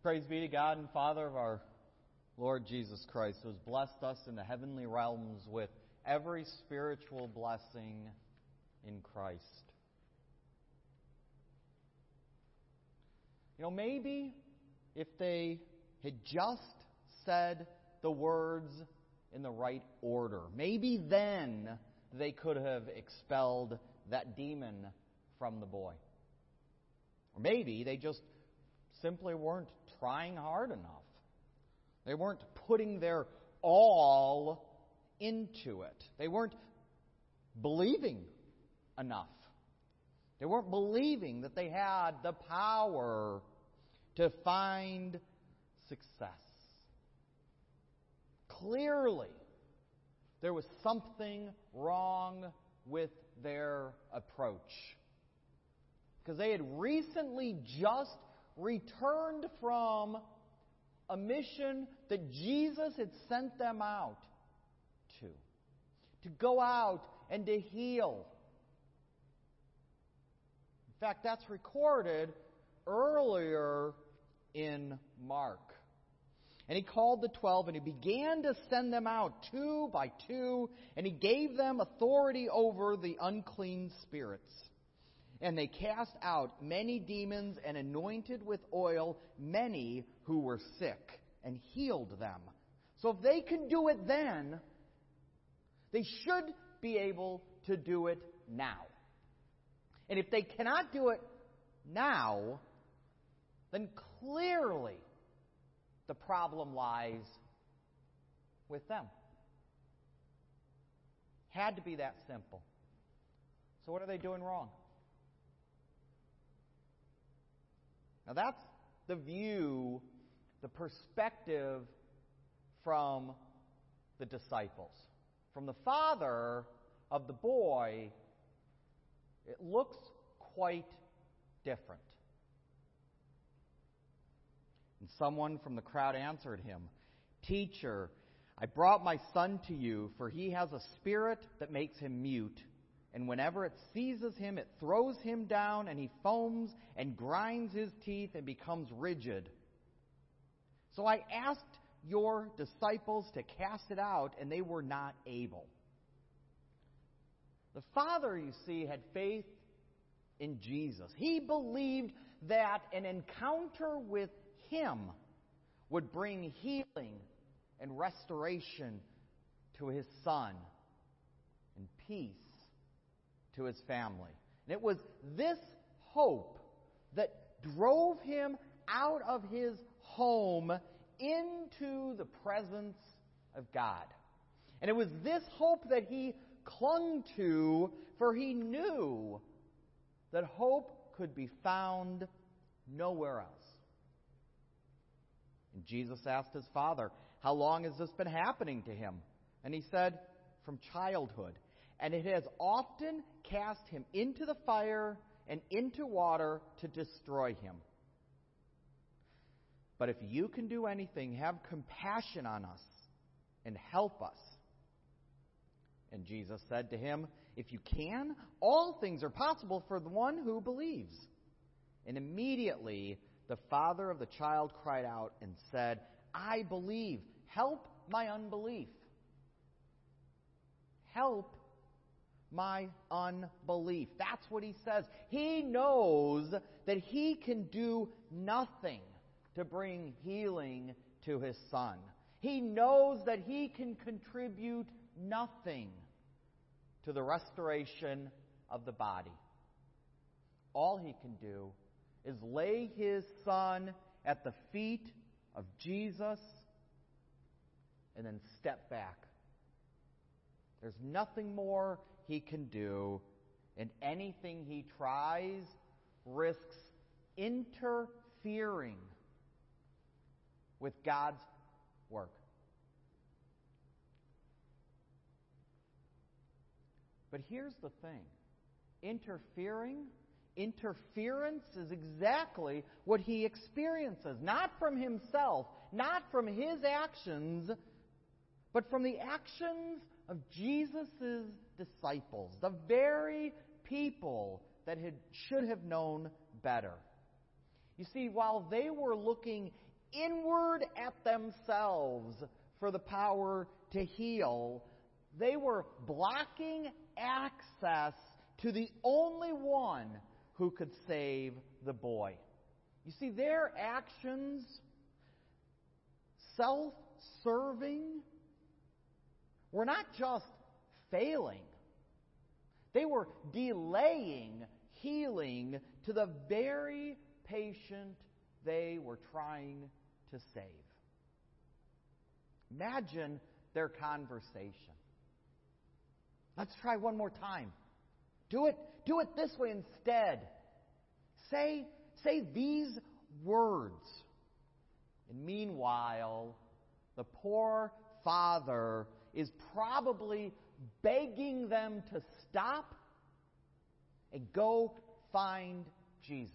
Praise be to God and Father of our Lord Jesus Christ, who has blessed us in the heavenly realms with every spiritual blessing in Christ. Maybe if they had just said the words in the right order, maybe then they could have expelled that demon from the boy. Or maybe they just simply weren't trying hard enough. They weren't putting their all into it. They weren't believing enough. They weren't believing that they had the power to find success. Clearly, there was something wrong with their approach. Because they had recently just returned from a mission that Jesus had sent them out to go out and to heal. In fact, that's recorded earlier in Mark. And he called the 12, and he began to send them out 2 by 2, and he gave them authority over the unclean spirits. And they cast out many demons and anointed with oil many who were sick and healed them. So if they can do it then, they should be able to do it now. And if they cannot do it now, then clearly the problem lies with them. Had to be that simple. So what are they doing wrong? Now that's the view, the perspective from the disciples. From the father of the boy, it looks quite different. And someone from the crowd answered him, "Teacher, I brought my son to you, for he has a spirit that makes him mute. And whenever it seizes him, it throws him down, and he foams and grinds his teeth and becomes rigid. So I asked your disciples to cast it out, and they were not able." The father, you see, had faith in Jesus. He believed that an encounter with him would bring healing and restoration to his son and peace to his family. And it was this hope that drove him out of his home into the presence of God. And it was this hope that he clung to, for he knew that hope could be found nowhere else. And Jesus asked his father, "How long has this been happening to him?" And he said, "From childhood. And it has often cast him into the fire and into water to destroy him. But if you can do anything, have compassion on us and help us." And Jesus said to him, "If you can, all things are possible for the one who believes." And immediately the father of the child cried out and said, "I believe. Help my unbelief." Help my unbelief. That's what he says. He knows that he can do nothing to bring healing to his son. He knows that he can contribute nothing to the restoration of the body. All he can do is lay his son at the feet of Jesus and then step back. There's nothing more he can do, and anything he tries risks interfering with God's work. But here's the thing. Interference is exactly what he experiences. Not from himself, not from his actions, but from the actions of Jesus' disciples, the very people that should have known better. You see, while they were looking inward at themselves for the power to heal. They were blocking access to the only one who could save the boy. You see, their actions, self-serving, were not just failing. They were delaying healing to the very patient they were trying to save. Imagine their conversation. Let's try one more time. Do it this way instead. Say these words. And meanwhile, the poor father is probably begging them to stop and go find Jesus.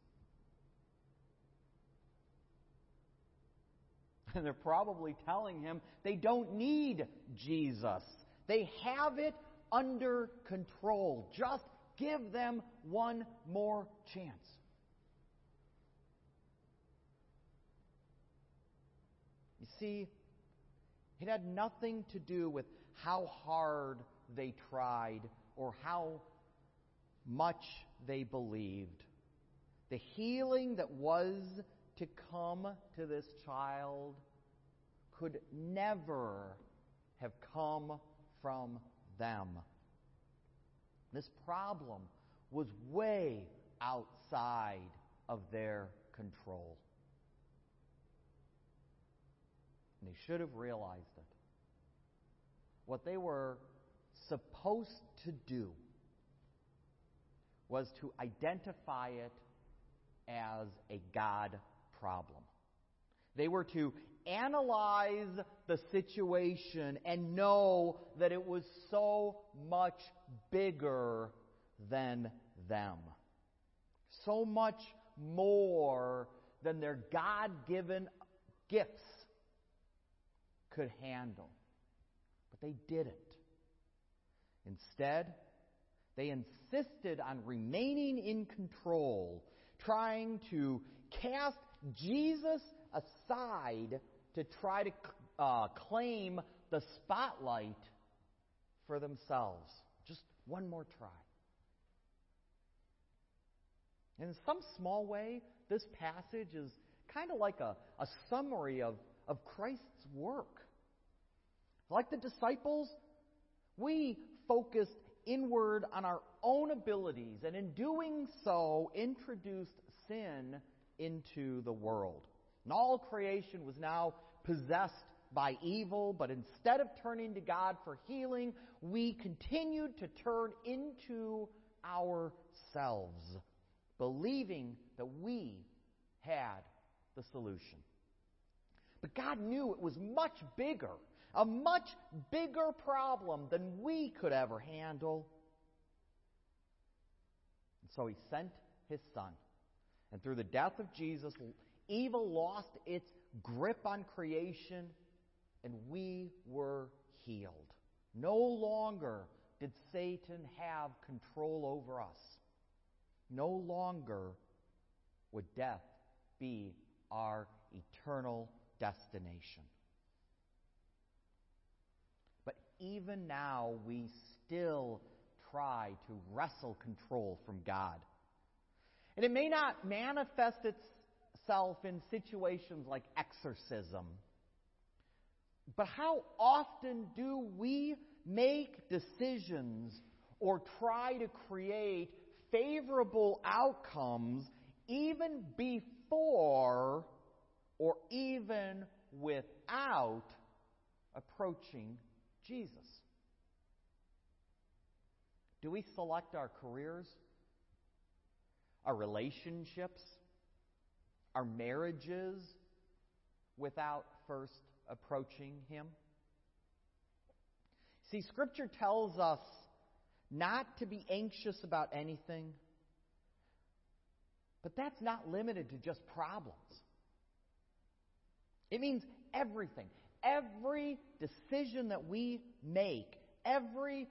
And they're probably telling him they don't need Jesus. They have it under control. Just give them one more chance. You see, it had nothing to do with how hard they tried or how much they believed. The healing that was to come to this child could never have come from them. This problem was way outside of their control. And they should have realized it. What they were supposed to do was to identify it as a God problem. They were to analyze the situation and know that it was so much bigger than them. So much more than their God-given gifts could handle. But they didn't. Instead, they insisted on remaining in control, trying to cast Jesus aside to try to claim the spotlight for themselves. Just one more try. And in some small way, this passage is kind of like a summary of Christ's work. Like the disciples, we focused inward on our own abilities, and in doing so, introduced sin into the world. And all creation was now possessed by evil, but instead of turning to God for healing, we continued to turn into ourselves, believing that we had the solution. But God knew it was much bigger, a much bigger problem than we could ever handle. And so He sent His Son. And through the death of Jesus, evil lost its grip on creation, and we were healed. No longer did Satan have control over us. No longer would death be our eternal destination. But even now, we still try to wrestle control from God. And it may not manifest itself in situations like exorcism. But how often do we make decisions or try to create favorable outcomes even before or even without approaching Jesus? Do we select our careers, our relationships, our marriages without first approaching Him? See, Scripture tells us not to be anxious about anything, but that's not limited to just problems. It means everything. Every decision that we make, every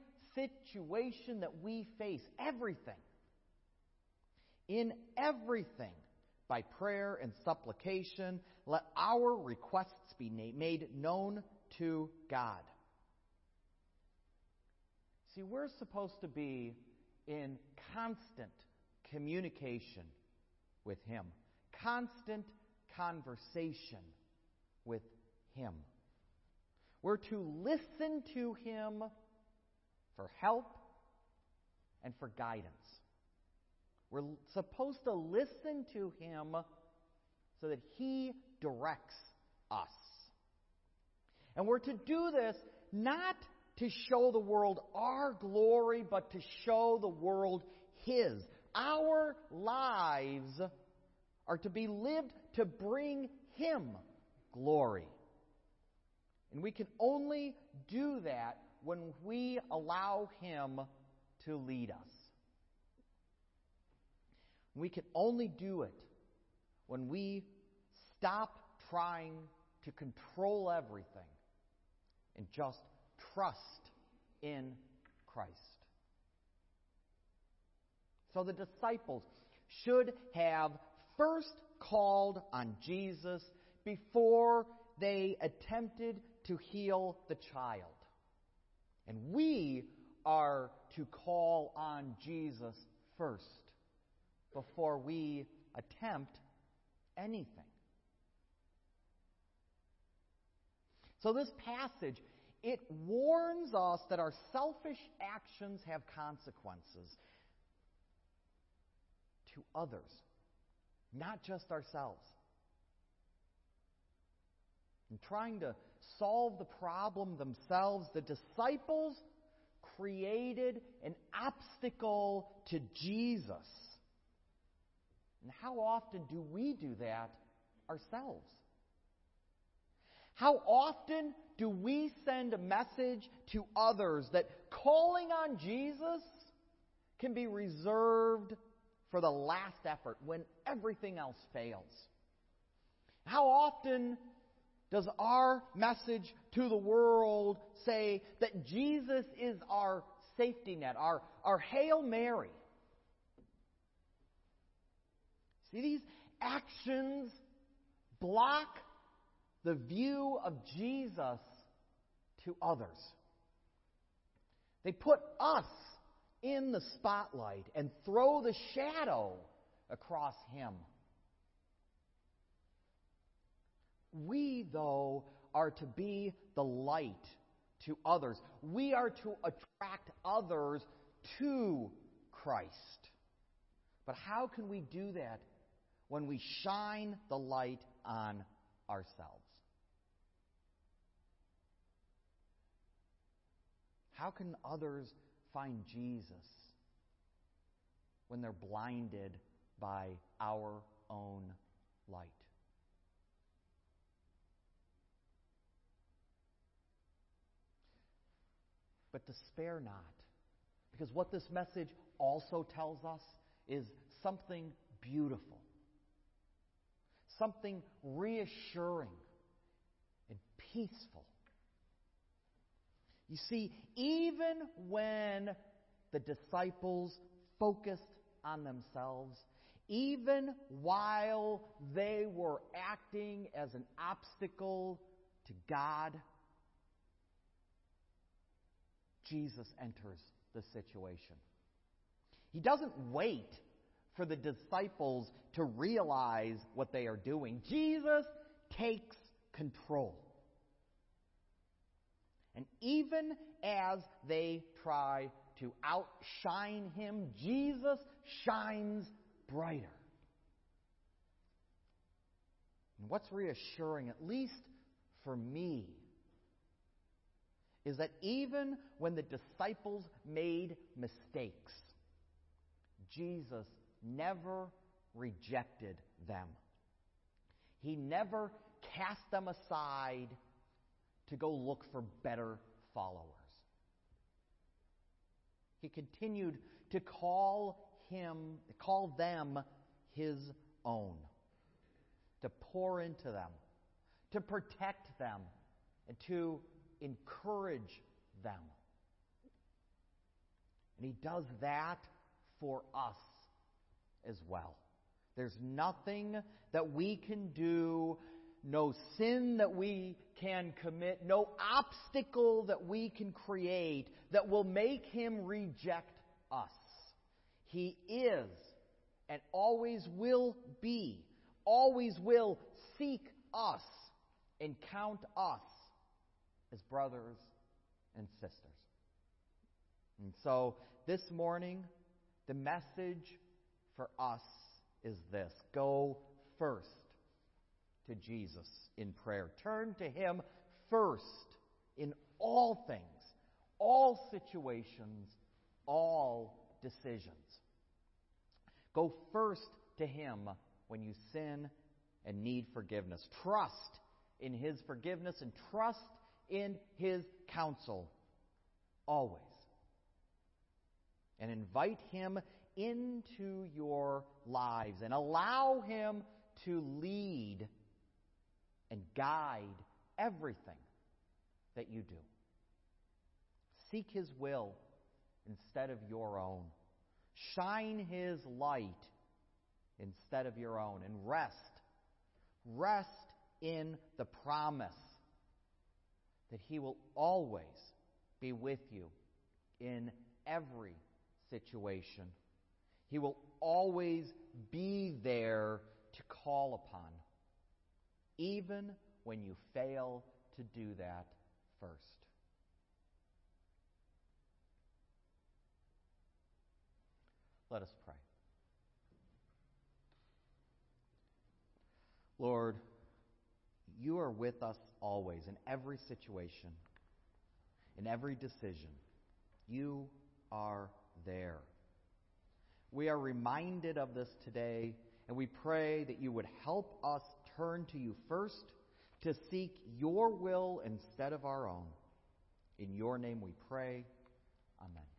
situation that we face, everything. In everything, by prayer and supplication, let our requests be made known to God. See, we're supposed to be in constant communication with Him, constant conversation with Him. We're to listen to Him for help and for guidance. We're supposed to listen to Him so that He directs us. And we're to do this not to show the world our glory, but to show the world His. Our lives are to be lived to bring Him glory. And we can only do that when we allow Him to lead us. We can only do it when we stop trying to control everything and just trust in Christ. So the disciples should have first called on Jesus before they attempted to heal the child. And we are to call on Jesus first before we attempt anything. So this passage, it warns us that our selfish actions have consequences to others, not just ourselves. In trying to solve the problem themselves, the disciples created an obstacle to Jesus. And how often do we do that ourselves? How often do we send a message to others that calling on Jesus can be reserved for the last effort when everything else fails? How often does our message to the world say that Jesus is our safety net, our Hail Mary? See, these actions block the view of Jesus to others. They put us in the spotlight and throw the shadow across Him. We, though, are to be the light to others. We are to attract others to Christ. But how can we do that when we shine the light on ourselves? How can others find Jesus when they're blinded by our own light? But despair not, because what this message also tells us is something beautiful, something reassuring and peaceful. You see, even when the disciples focused on themselves, even while they were acting as an obstacle to God, Jesus enters the situation. He doesn't wait for the disciples to realize what they are doing. Jesus takes control. And even as they try to outshine Him, Jesus shines brighter. And what's reassuring, at least for me, is that even when the disciples made mistakes, Jesus never rejected them. He never cast them aside to go look for better followers. He continued to call them His own, to pour into them, to protect them, and to encourage them. And He does that for us as well. There's nothing that we can do, no sin that we can commit, no obstacle that we can create that will make Him reject us. He is and always will be, always will seek us and count us as brothers and sisters. And so this morning, the message for us is this: go first to Jesus in prayer. Turn to Him first in all things, all situations, all decisions. Go first to Him when you sin and need forgiveness. Trust in His forgiveness and trust in His counsel always. And invite Him into your lives and allow Him to lead and guide everything that you do. Seek His will instead of your own. Shine His light instead of your own. And rest in the promise that He will always be with you in every situation. He will always be there to call upon, even when you fail to do that first. Let us pray. Lord, You are with us always in every situation, in every decision. You are there. We are reminded of this today, and we pray that You would help us turn to You first, to seek Your will instead of our own. In Your name we pray. Amen.